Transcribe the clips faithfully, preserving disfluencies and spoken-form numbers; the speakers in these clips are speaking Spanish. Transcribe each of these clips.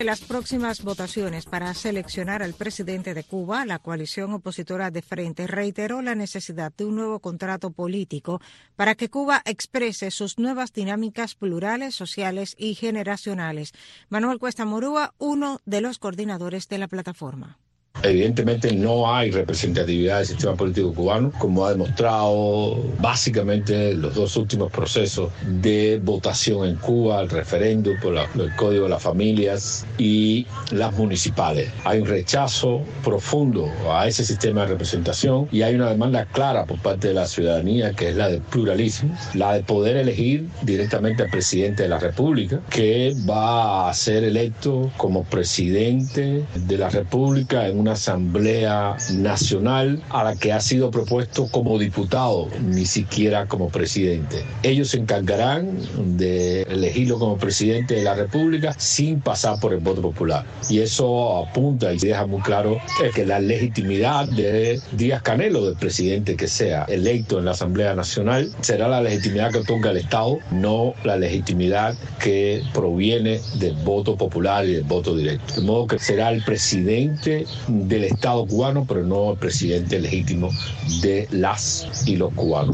En las próximas votaciones para seleccionar al presidente de Cuba, la coalición opositora de Frente reiteró la necesidad de un nuevo contrato político para que Cuba exprese sus nuevas dinámicas plurales, sociales y generacionales. Manuel Cuesta Morúa, uno de los coordinadores de la plataforma. Evidentemente no hay representatividad del sistema político cubano, como ha demostrado básicamente los dos últimos procesos de votación en Cuba, el referéndum por la, el Código de las Familias y las municipales. Hay un rechazo profundo a ese sistema de representación y hay una demanda clara por parte de la ciudadanía, que es la del pluralismo, la de poder elegir directamente al presidente de la República, que va a ser electo como presidente de la República en una asamblea nacional a la que ha sido propuesto como diputado, ni siquiera como presidente. Ellos se encargarán de elegirlo como presidente de la República sin pasar por el voto popular. Y eso apunta y deja muy claro que la legitimidad de Díaz-Canel, del presidente que sea electo en la Asamblea Nacional, será la legitimidad que otorga el Estado, no la legitimidad que proviene del voto popular y del voto directo. De modo que será el presidente del Estado cubano, pero no el presidente legítimo de las y los cubanos.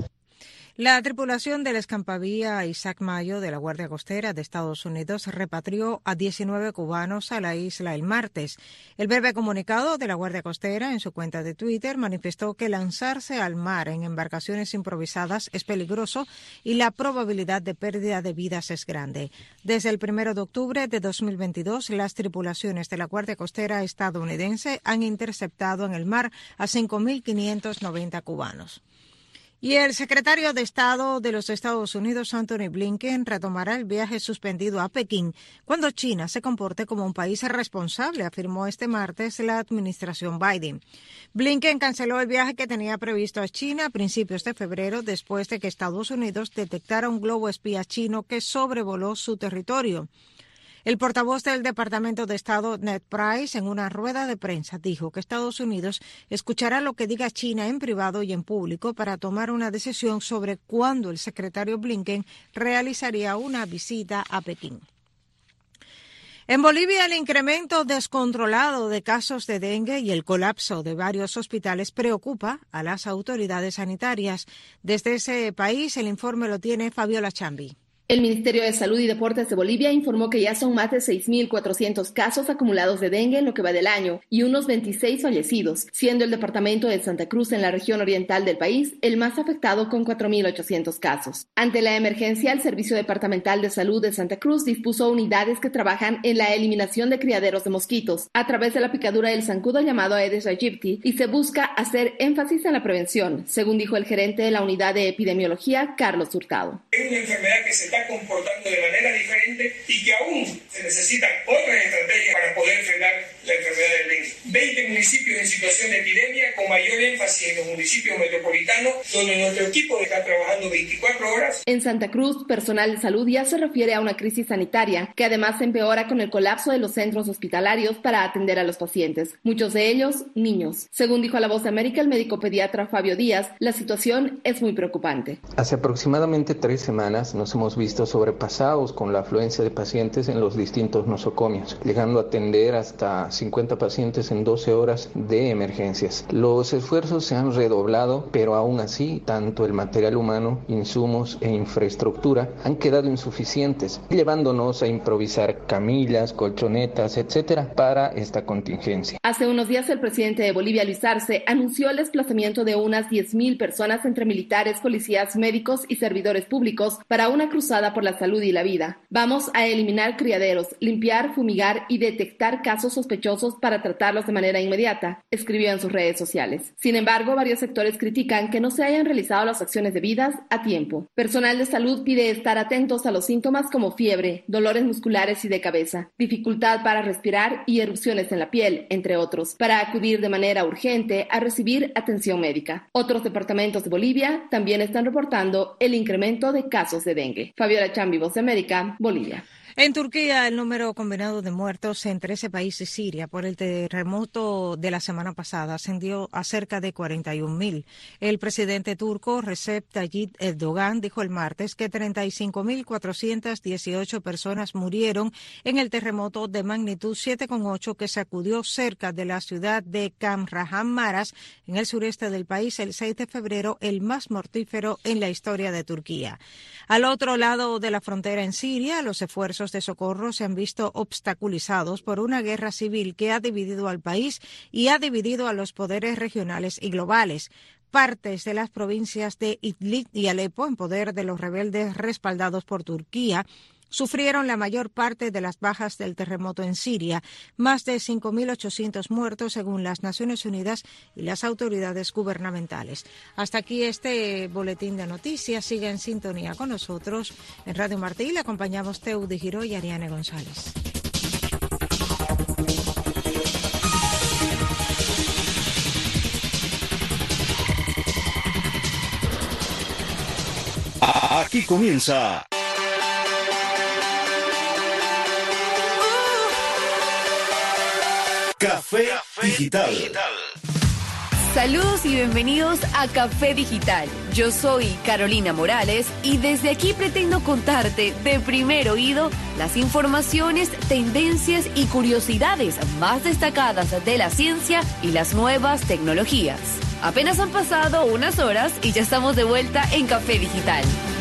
La tripulación del escampavía Isaac Mayo de la Guardia Costera de Estados Unidos repatrió a diecinueve cubanos a la isla el martes. El breve comunicado de la Guardia Costera en su cuenta de Twitter manifestó que lanzarse al mar en embarcaciones improvisadas es peligroso y la probabilidad de pérdida de vidas es grande. Desde el primero de octubre de dos mil veintidós, las tripulaciones de la Guardia Costera estadounidense han interceptado en el mar a cinco mil quinientos noventa cubanos. Y el secretario de Estado de los Estados Unidos, Antony Blinken, retomará el viaje suspendido a Pekín cuando China se comporte como un país responsable, afirmó este martes la administración Biden. Blinken canceló el viaje que tenía previsto a China a principios de febrero después de que Estados Unidos detectara un globo espía chino que sobrevoló su territorio. El portavoz del Departamento de Estado, Ned Price, en una rueda de prensa dijo que Estados Unidos escuchará lo que diga China en privado y en público para tomar una decisión sobre cuándo el secretario Blinken realizaría una visita a Pekín. En Bolivia, el incremento descontrolado de casos de dengue y el colapso de varios hospitales preocupa a las autoridades sanitarias. Desde ese país, el informe lo tiene Fabiola Chambi. El Ministerio de Salud y Deportes de Bolivia informó que ya son más de seis mil cuatrocientos casos acumulados de dengue en lo que va del año y unos veintiséis fallecidos, siendo el departamento de Santa Cruz en la región oriental del país el más afectado con cuatro mil ochocientos casos. Ante la emergencia, el Servicio Departamental de Salud de Santa Cruz dispuso unidades que trabajan en la eliminación de criaderos de mosquitos a través de la picadura del zancudo llamado Aedes aegypti y se busca hacer énfasis en la prevención, según dijo el gerente de la unidad de epidemiología, Carlos Hurtado. Es una enfermedad que se está comportando de manera diferente y que aún se necesitan otras estrategias para poder frenar la enfermedad del dengue. veinte municipios en situación de epidemia, con mayor énfasis en los municipios metropolitanos, donde nuestro equipo está trabajando veinticuatro horas. En Santa Cruz, personal de salud ya se refiere a una crisis sanitaria que además se empeora con el colapso de los centros hospitalarios para atender a los pacientes, muchos de ellos niños. Según dijo a La Voz de América el médico pediatra Fabio Díaz, la situación es muy preocupante. Hace aproximadamente tres semanas nos hemos visto sobrepasados con la afluencia de pacientes en los distintos nosocomios, llegando a atender hasta cincuenta pacientes en doce horas de emergencias. Los esfuerzos se han redoblado, pero aún así, tanto el material humano, insumos e infraestructura han quedado insuficientes, llevándonos a improvisar camillas, colchonetas, etcétera, para esta contingencia. Hace unos días el presidente de Bolivia, Luis Arce, anunció el desplazamiento de unas diez mil personas entre militares, policías, médicos y servidores públicos para una cruzada por la salud y la vida. Vamos a eliminar criaderos, limpiar, fumigar y detectar casos sospechosos para tratarlos de manera inmediata, escribió en sus redes sociales. Sin embargo, varios sectores critican que no se hayan realizado las acciones debidas a tiempo. Personal de salud pide estar atentos a los síntomas como fiebre, dolores musculares y de cabeza, dificultad para respirar y erupciones en la piel, entre otros, para acudir de manera urgente a recibir atención médica. Otros departamentos de Bolivia también están reportando el incremento de casos de dengue. Fabiola Chambi, Voz de América, Bolivia. En Turquía, el número combinado de muertos entre ese país y Siria por el terremoto de la semana pasada ascendió a cerca de cuarenta y un mil. El presidente turco Recep Tayyip Erdogan dijo el martes que treinta y cinco mil cuatrocientas dieciocho personas murieron en el terremoto de magnitud siete coma ocho que sacudió cerca de la ciudad de Kahramanmaraş, en el sureste del país, el seis de febrero, el más mortífero en la historia de Turquía. Al otro lado de la frontera en Siria, los esfuerzos de socorro se han visto obstaculizados por una guerra civil que ha dividido al país y ha dividido a los poderes regionales y globales. Partes de las provincias de Idlib y Alepo, en poder de los rebeldes respaldados por Turquía, sufrieron la mayor parte de las bajas del terremoto en Siria, más de cinco mil ochocientos muertos según las Naciones Unidas y las autoridades gubernamentales. Hasta aquí este boletín de noticias. Sigue en sintonía con nosotros. En Radio Martí le acompañamos Teudi Giró y Ariane González. Aquí comienza Café Digital. Saludos y bienvenidos a Café Digital. Yo soy Carolina Morales y desde aquí pretendo contarte de primer oído las informaciones, tendencias y curiosidades más destacadas de la ciencia y las nuevas tecnologías. Apenas han pasado unas horas y ya estamos de vuelta en Café Digital.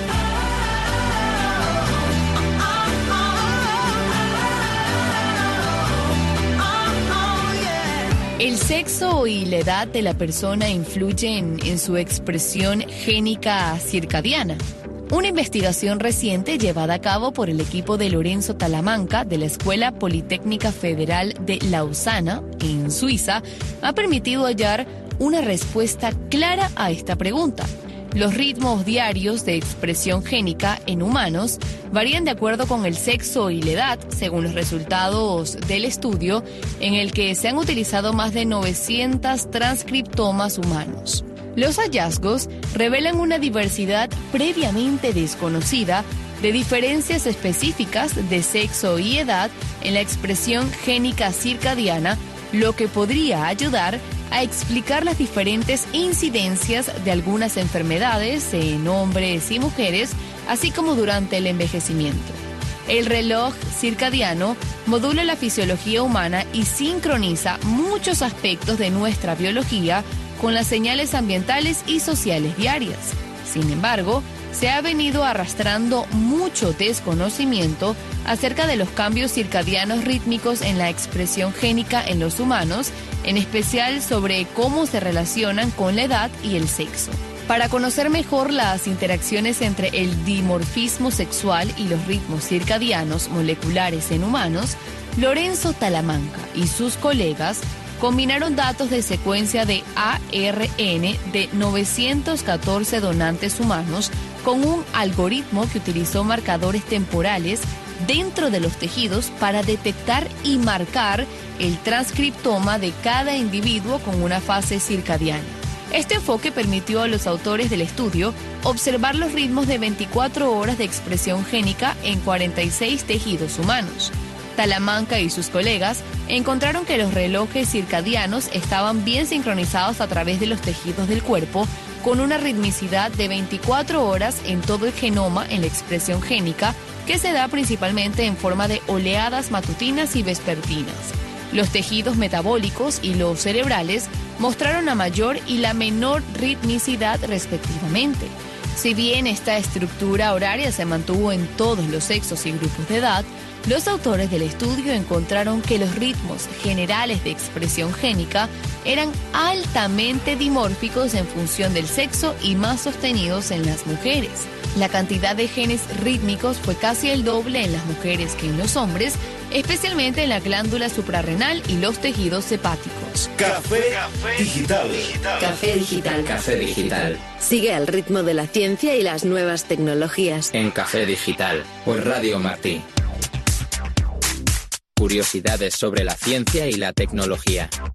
El sexo y la edad de la persona influyen en su expresión génica circadiana. Una investigación reciente llevada a cabo por el equipo de Lorenzo Talamanca de la Escuela Politécnica Federal de Lausana, en Suiza, ha permitido hallar una respuesta clara a esta pregunta. Los ritmos diarios de expresión génica en humanos varían de acuerdo con el sexo y la edad, según los resultados del estudio, en el que se han utilizado más de novecientos transcriptomas humanos. Los hallazgos revelan una diversidad previamente desconocida de diferencias específicas de sexo y edad en la expresión génica circadiana, lo que podría ayudar a explicar las diferentes incidencias de algunas enfermedades en hombres y mujeres, así como durante el envejecimiento. El reloj circadiano modula la fisiología humana y sincroniza muchos aspectos de nuestra biología con las señales ambientales y sociales diarias. Sin embargo, se ha venido arrastrando mucho desconocimiento acerca de los cambios circadianos rítmicos en la expresión génica en los humanos, en especial sobre cómo se relacionan con la edad y el sexo. Para conocer mejor las interacciones entre el dimorfismo sexual y los ritmos circadianos moleculares en humanos, Lorenzo Talamanca y sus colegas combinaron datos de secuencia de A R N de novecientos catorce donantes humanos con un algoritmo que utilizó marcadores temporales dentro de los tejidos para detectar y marcar el transcriptoma de cada individuo con una fase circadiana. Este enfoque permitió a los autores del estudio observar los ritmos de veinticuatro horas de expresión génica en cuarenta y seis tejidos humanos. Talamanca y sus colegas encontraron que los relojes circadianos estaban bien sincronizados a través de los tejidos del cuerpo, con una ritmicidad de veinticuatro horas en todo el genoma en la expresión génica, que se da principalmente en forma de oleadas matutinas y vespertinas. Los tejidos metabólicos y los cerebrales mostraron la mayor y la menor ritmicidad respectivamente. Si bien esta estructura horaria se mantuvo en todos los sexos y grupos de edad, los autores del estudio encontraron que los ritmos generales de expresión génica eran altamente dimórficos en función del sexo y más sostenidos en las mujeres. La cantidad de genes rítmicos fue casi el doble en las mujeres que en los hombres, especialmente en la glándula suprarrenal y los tejidos hepáticos. Café, Café Digital. Café Digital. Café Digital. Sigue al ritmo de la ciencia y las nuevas tecnologías. En Café Digital, por Radio Martí. Curiosidades sobre la ciencia y la tecnología.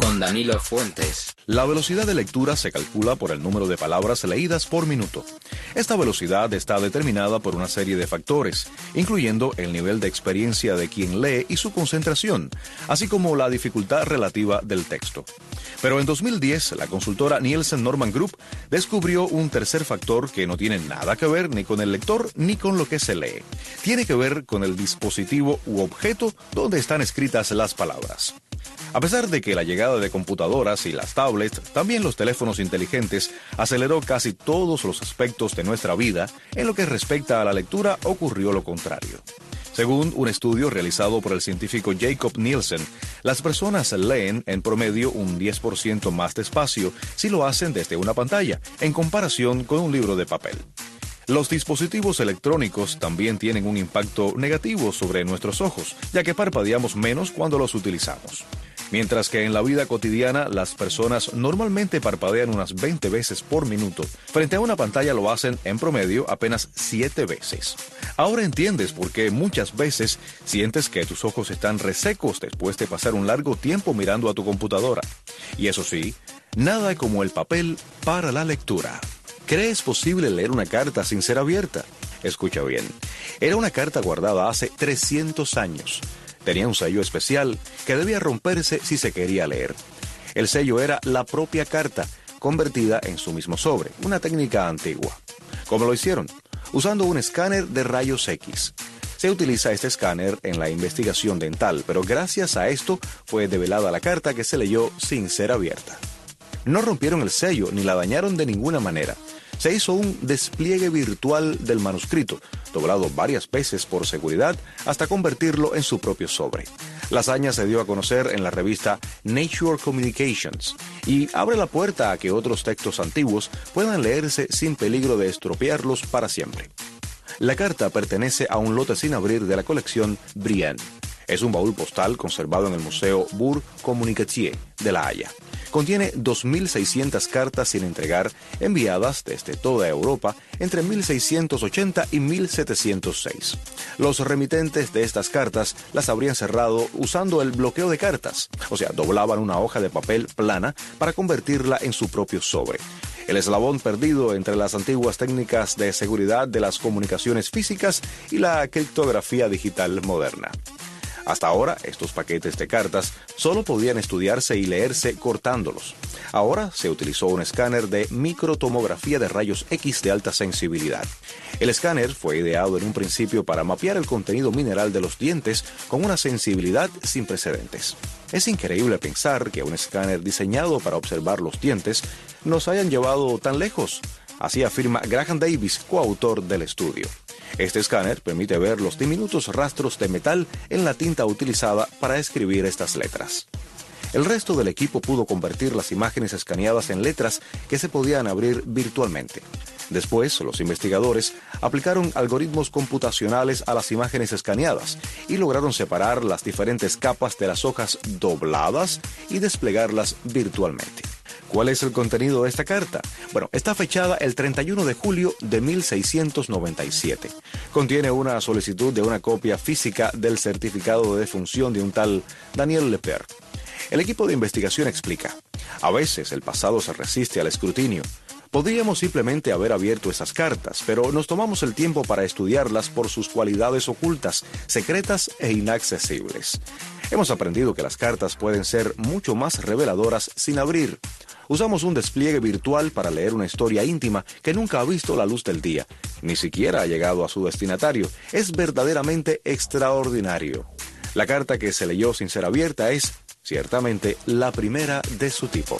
con Danilo Fuentes. La velocidad de lectura se calcula por el número de palabras leídas por minuto. Esta velocidad está determinada por una serie de factores, incluyendo el nivel de experiencia de quien lee y su concentración, así como la dificultad relativa del texto. Pero en dos mil diez, la consultora Nielsen Norman Group descubrió un tercer factor que no tiene nada que ver ni con el lector ni con lo que se lee. Tiene que ver con el dispositivo u objeto donde están escritas las palabras. A pesar de que la llegada de computadoras y las tablets, también los teléfonos inteligentes, aceleró casi todos los aspectos de nuestra vida, en lo que respecta a la lectura ocurrió lo contrario. Según un estudio realizado por el científico Jacob Nielsen, las personas leen en promedio un diez por ciento más despacio si lo hacen desde una pantalla, en comparación con un libro de papel. Los dispositivos electrónicos también tienen un impacto negativo sobre nuestros ojos, ya que parpadeamos menos cuando los utilizamos. Mientras que en la vida cotidiana las personas normalmente parpadean unas veinte veces por minuto, frente a una pantalla lo hacen en promedio apenas siete veces. Ahora entiendes por qué muchas veces sientes que tus ojos están resecos después de pasar un largo tiempo mirando a tu computadora. Y eso sí, nada como el papel para la lectura. ¿Crees posible leer una carta sin ser abierta? Escucha bien, era una carta guardada hace trescientos años. Tenía un sello especial que debía romperse si se quería leer. El sello era la propia carta, convertida en su mismo sobre, una técnica antigua. ¿Cómo lo hicieron? Usando un escáner de rayos X. Se utiliza este escáner en la investigación dental, pero gracias a esto fue develada la carta que se leyó sin ser abierta. No rompieron el sello ni la dañaron de ninguna manera. Se hizo un despliegue virtual del manuscrito, doblado varias veces por seguridad hasta convertirlo en su propio sobre. La hazaña se dio a conocer en la revista Nature Communications y abre la puerta a que otros textos antiguos puedan leerse sin peligro de estropearlos para siempre. La carta pertenece a un lote sin abrir de la colección Brienne. Es un baúl postal conservado en el Museo Bourg Communicatier de La Haya. Contiene dos mil seiscientas cartas sin entregar enviadas desde toda Europa entre mil seiscientos ochenta y mil setecientos seis. Los remitentes de estas cartas las habrían cerrado usando el bloqueo de cartas, o sea, doblaban una hoja de papel plana para convertirla en su propio sobre. El eslabón perdido entre las antiguas técnicas de seguridad de las comunicaciones físicas y la criptografía digital moderna. Hasta ahora, estos paquetes de cartas solo podían estudiarse y leerse cortándolos. Ahora se utilizó un escáner de microtomografía de rayos X de alta sensibilidad. El escáner fue ideado en un principio para mapear el contenido mineral de los dientes con una sensibilidad sin precedentes. Es increíble pensar que un escáner diseñado para observar los dientes nos hayan llevado tan lejos. Así afirma Graham Davis, coautor del estudio. Este escáner permite ver los diminutos rastros de metal en la tinta utilizada para escribir estas letras. El resto del equipo pudo convertir las imágenes escaneadas en letras que se podían abrir virtualmente. Después, los investigadores aplicaron algoritmos computacionales a las imágenes escaneadas y lograron separar las diferentes capas de las hojas dobladas y desplegarlas virtualmente. ¿Cuál es el contenido de esta carta? Bueno, está fechada el treinta y uno de julio de mil seiscientos noventa y siete. Contiene una solicitud de una copia física del certificado de defunción de un tal Daniel Lepere. El equipo de investigación explica: a veces el pasado se resiste al escrutinio. Podríamos simplemente haber abierto esas cartas, pero nos tomamos el tiempo para estudiarlas por sus cualidades ocultas, secretas e inaccesibles. Hemos aprendido que las cartas pueden ser mucho más reveladoras sin abrir. Usamos un despliegue virtual para leer una historia íntima que nunca ha visto la luz del día, ni siquiera ha llegado a su destinatario. Es verdaderamente extraordinario. La carta que se leyó sin ser abierta es, ciertamente, la primera de su tipo.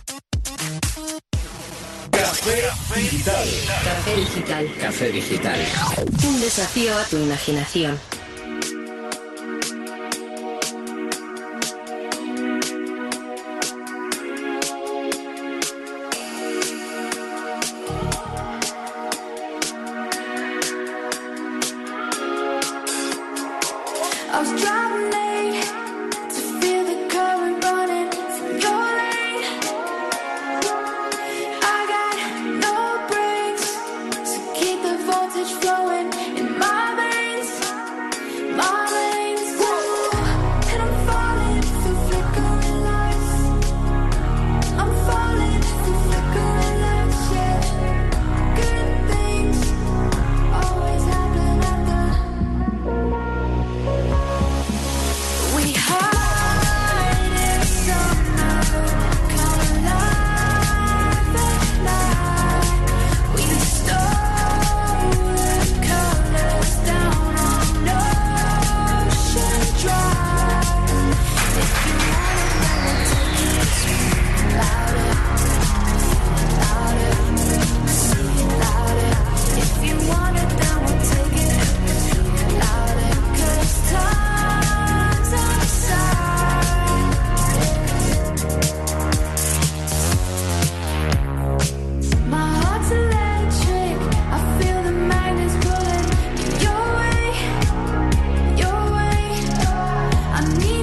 Café Digital. Café Digital. Café Digital. Un desafío a tu imaginación. Flowing in my veins.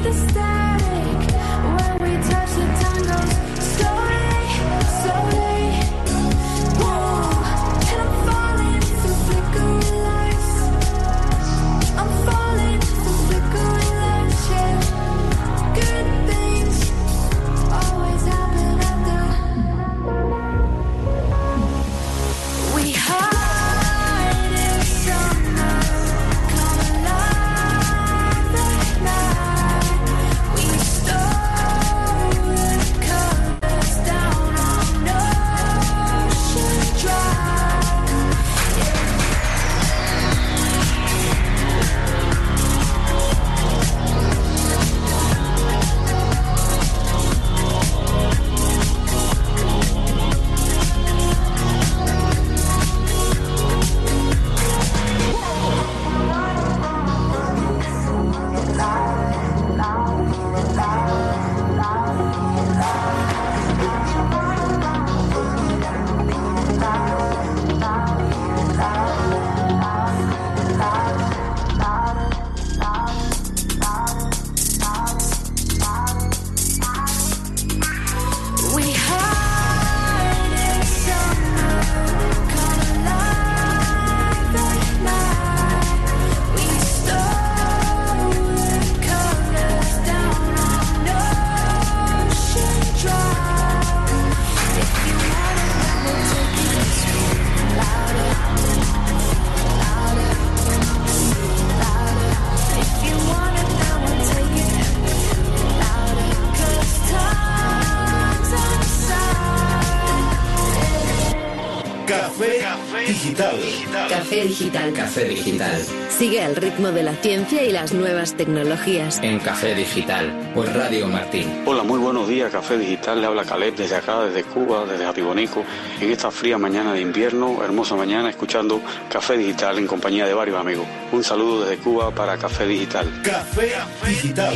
Digital. Café Digital. Café Digital. Sigue al ritmo de la ciencia y las nuevas tecnologías. En Café Digital, por Radio Martín. Hola, muy buenos días, Café Digital. Le habla Caleb desde acá, desde Cuba, desde Jatibonico. En esta fría mañana de invierno, hermosa mañana, escuchando Café Digital en compañía de varios amigos. Un saludo desde Cuba para Café Digital. Café Digital.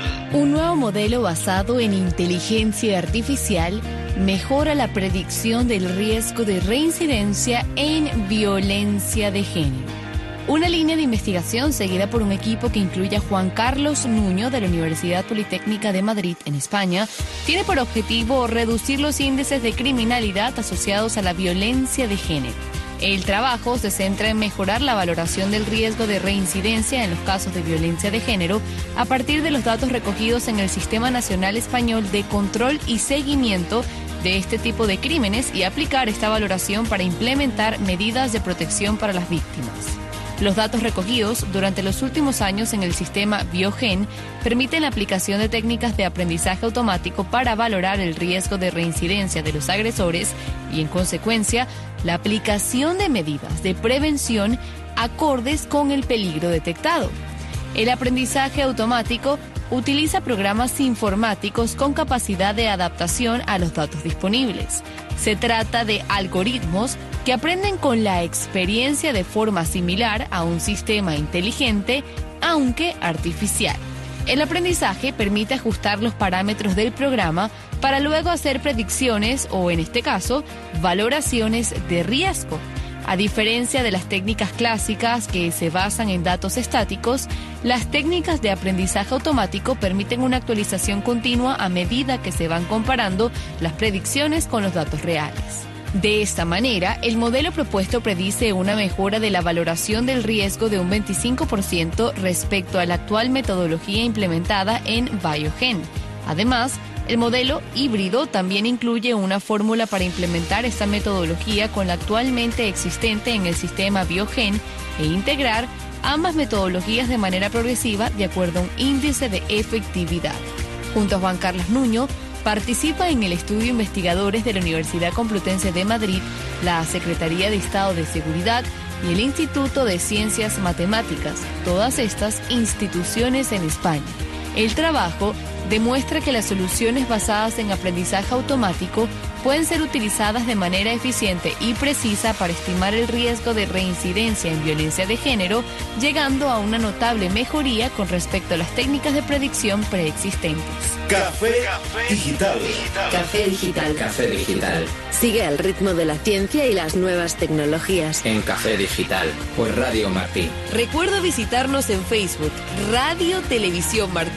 Un nuevo modelo basado en inteligencia artificial mejora la predicción del riesgo de reincidencia en violencia de género. Una línea de investigación seguida por un equipo que incluye a Juan Carlos Nuño de la Universidad Politécnica de Madrid, en España, tiene por objetivo reducir los índices de criminalidad asociados a la violencia de género. El trabajo se centra en mejorar la valoración del riesgo de reincidencia en los casos de violencia de género a partir de los datos recogidos en el Sistema Nacional Español de Control y Seguimiento de este tipo de crímenes y aplicar esta valoración para implementar medidas de protección para las víctimas. Los datos recogidos durante los últimos años en el sistema Biogen permiten la aplicación de técnicas de aprendizaje automático para valorar el riesgo de reincidencia de los agresores y, en consecuencia, la aplicación de medidas de prevención acordes con el peligro detectado. El aprendizaje automático utiliza programas informáticos con capacidad de adaptación a los datos disponibles. Se trata de algoritmos que aprenden con la experiencia de forma similar a un sistema inteligente, aunque artificial. El aprendizaje permite ajustar los parámetros del programa para luego hacer predicciones o, en este caso, valoraciones de riesgo. A diferencia de las técnicas clásicas que se basan en datos estáticos, las técnicas de aprendizaje automático permiten una actualización continua a medida que se van comparando las predicciones con los datos reales. De esta manera, el modelo propuesto predice una mejora de la valoración del riesgo de un veinticinco por ciento respecto a la actual metodología implementada en Biogen. Además, el modelo híbrido también incluye una fórmula para implementar esta metodología con la actualmente existente en el sistema Biogen e integrar ambas metodologías de manera progresiva de acuerdo a un índice de efectividad. Junto a Juan Carlos Nuño, participa en el estudio investigadores de la Universidad Complutense de Madrid, la Secretaría de Estado de Seguridad y el Instituto de Ciencias Matemáticas, todas estas instituciones en España. El trabajo demuestra que las soluciones basadas en aprendizaje automático pueden ser utilizadas de manera eficiente y precisa para estimar el riesgo de reincidencia en violencia de género, llegando a una notable mejoría con respecto a las técnicas de predicción preexistentes. Café Digital. Café Digital. Café Digital. Sigue al ritmo de la ciencia y las nuevas tecnologías. En Café Digital, por Radio Martín. Recuerda visitarnos en Facebook, Radio Televisión Martí.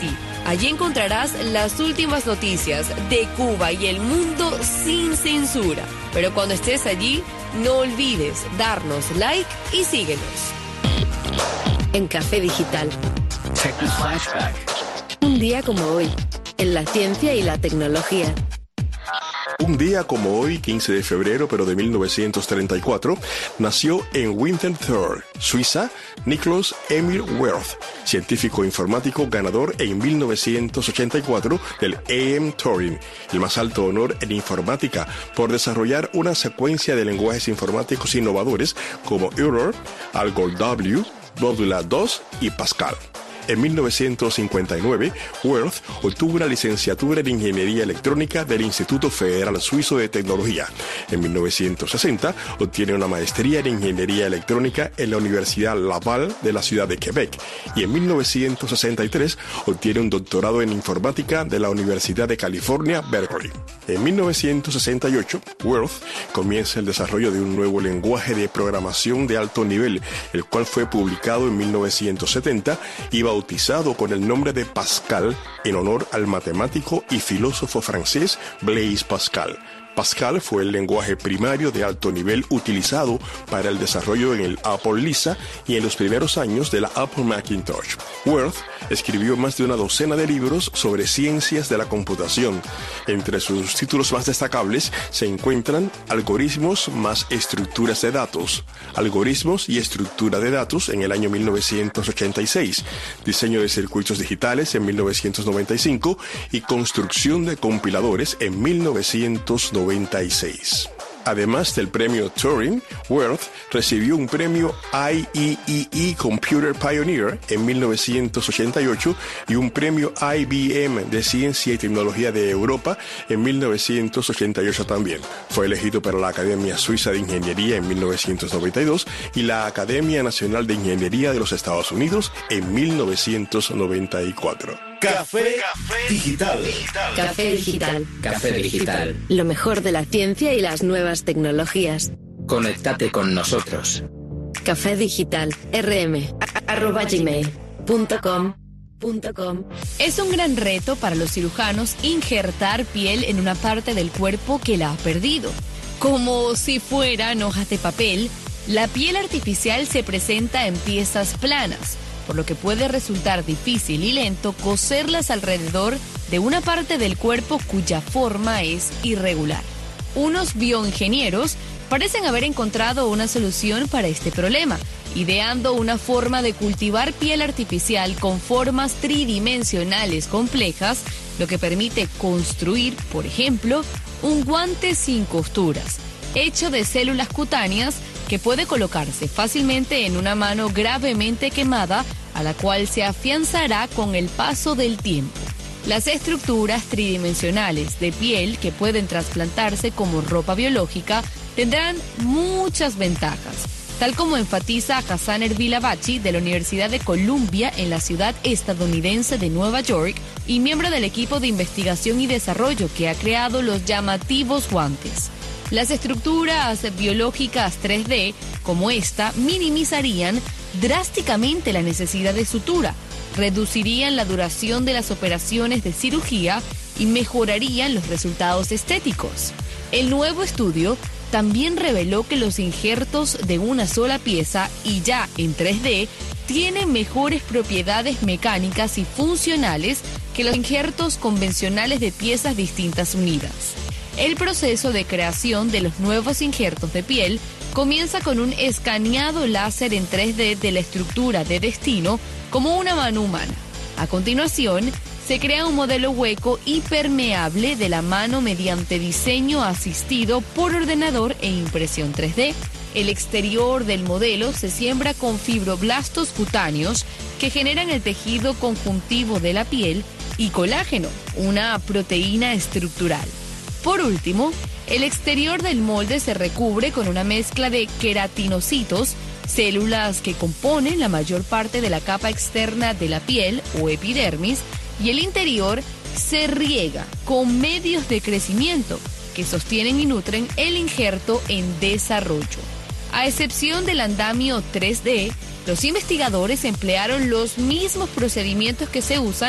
Allí encontrarás las últimas noticias de Cuba y el mundo sin censura. Pero cuando estés allí, no olvides darnos like y síguenos. En Café Digital. Flashback. Un día como hoy, en la ciencia y la tecnología. Un día como hoy, quince de febrero, pero de mil novecientos treinta y cuatro, nació en Winterthur, Suiza, Niklaus Emil Wirth, científico informático ganador en mil novecientos ochenta y cuatro del A M Turing, el más alto honor en informática, por desarrollar una secuencia de lenguajes informáticos innovadores como Euler, Algol W, Modula dos y Pascal. En mil novecientos cincuenta y nueve, Wirth obtuvo una licenciatura en Ingeniería Electrónica del Instituto Federal Suizo de Tecnología. En mil novecientos sesenta, obtiene una maestría en Ingeniería Electrónica en la Universidad Laval de la ciudad de Quebec. Y en mil novecientos sesenta y tres, obtiene un doctorado en Informática de la Universidad de California, Berkeley. En mil novecientos sesenta y ocho, Wirth comienza el desarrollo de un nuevo lenguaje de programación de alto nivel, el cual fue publicado en mil novecientos setenta y bautizado con el nombre de Pascal en honor al matemático y filósofo francés Blaise Pascal. Pascal fue el lenguaje primario de alto nivel utilizado para el desarrollo en el Apple Lisa y en los primeros años de la Apple Macintosh. Wirth escribió más de una docena de libros sobre ciencias de la computación. Entre sus títulos más destacables se encuentran Algoritmos más estructuras de datos, Algoritmos y estructura de datos en el año mil novecientos ochenta y seis, Diseño de circuitos digitales en mil novecientos noventa y cinco y Construcción de compiladores en mil novecientos noventa y seis. Además del premio Turing, Wirth recibió un premio I E E E Computer Pioneer en mil novecientos ochenta y ocho y un premio I B M de Ciencia y Tecnología de Europa en mil novecientos ochenta y ocho también. Fue elegido para la Academia Suiza de Ingeniería en mil novecientos noventa y dos y la Academia Nacional de Ingeniería de los Estados Unidos en mil novecientos noventa y cuatro. Café Digital. Café Digital. Café Digital. Lo mejor de la ciencia y las nuevas tecnologías. Conéctate con nosotros. Café Digital. rm arroba gmail punto com punto com. Es un gran reto para los cirujanos injertar piel en una parte del cuerpo que la ha perdido. Como si fueran hojas de papel, la piel artificial se presenta en piezas planas, por lo que puede resultar difícil y lento coserlas alrededor de una parte del cuerpo cuya forma es irregular. Unos bioingenieros parecen haber encontrado una solución para este problema, ideando una forma de cultivar piel artificial con formas tridimensionales complejas, lo que permite construir, por ejemplo, un guante sin costuras, hecho de células cutáneas que puede colocarse fácilmente en una mano gravemente quemada, a la cual se afianzará con el paso del tiempo. Las estructuras tridimensionales de piel que pueden trasplantarse como ropa biológica tendrán muchas ventajas, tal como enfatiza Hassan Erbil-Abachi de la Universidad de Columbia en la ciudad estadounidense de Nueva York y miembro del equipo de investigación y desarrollo que ha creado los llamativos guantes. Las estructuras biológicas tres D, como esta, minimizarían drásticamente la necesidad de sutura, reducirían la duración de las operaciones de cirugía y mejorarían los resultados estéticos. El nuevo estudio también reveló que los injertos de una sola pieza y ya en tres D tienen mejores propiedades mecánicas y funcionales que los injertos convencionales de piezas distintas unidas. El proceso de creación de los nuevos injertos de piel comienza con un escaneado láser en tres D de la estructura de destino como una mano humana. A continuación, se crea un modelo hueco y permeable de la mano mediante diseño asistido por ordenador e impresión tres D. El exterior del modelo se siembra con fibroblastos cutáneos que generan el tejido conjuntivo de la piel y colágeno, una proteína estructural. Por último, el exterior del molde se recubre con una mezcla de queratinocitos, células que componen la mayor parte de la capa externa de la piel o epidermis, y el interior se riega con medios de crecimiento que sostienen y nutren el injerto en desarrollo. A excepción del andamio tres D, los investigadores emplearon los mismos procedimientos que se usan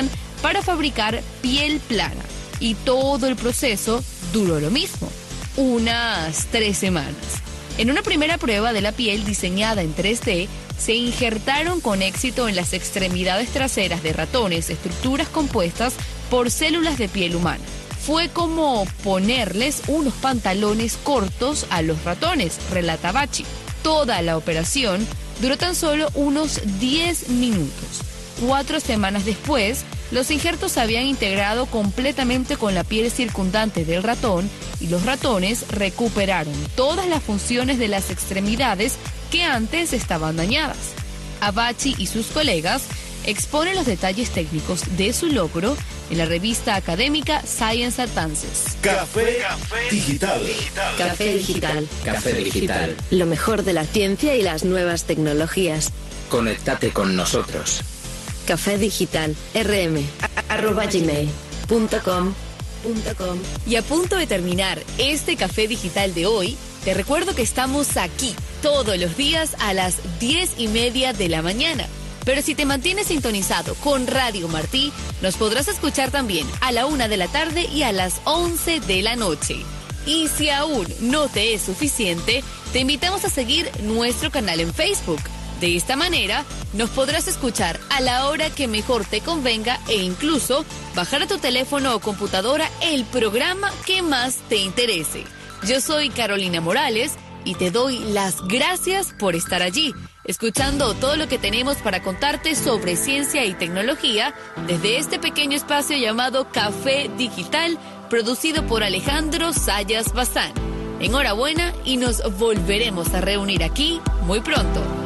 para fabricar piel plana. Y todo el proceso duró lo mismo, unas tres semanas. En una primera prueba de la piel diseñada en tres D, se injertaron con éxito en las extremidades traseras de ratones estructuras compuestas por células de piel humana. Fue como ponerles unos pantalones cortos a los ratones, relata Bacci. Toda la operación duró tan solo unos diez minutos. Cuatro semanas después, los injertos se habían integrado completamente con la piel circundante del ratón y los ratones recuperaron todas las funciones de las extremidades que antes estaban dañadas. Bacci y sus colegas exponen los detalles técnicos de su logro en la revista académica Science Advances. Café, Café Digital. Café Digital. Café Digital. Lo mejor de la ciencia y las nuevas tecnologías. Conéctate con nosotros. Café Digital, rm, arroba gmail punto com. Y a punto de terminar este Café Digital de hoy, te recuerdo que estamos aquí todos los días a las diez y media de la mañana. Pero si te mantienes sintonizado con Radio Martí, nos podrás escuchar también a la una de la tarde y a las once de la noche. Y si aún no te es suficiente, te invitamos a seguir nuestro canal en Facebook. De esta manera, nos podrás escuchar a la hora que mejor te convenga e incluso bajar a tu teléfono o computadora el programa que más te interese. Yo soy Carolina Morales y te doy las gracias por estar allí, escuchando todo lo que tenemos para contarte sobre ciencia y tecnología desde este pequeño espacio llamado Café Digital, producido por Alejandro Sayas Bazán. Enhorabuena y nos volveremos a reunir aquí muy pronto.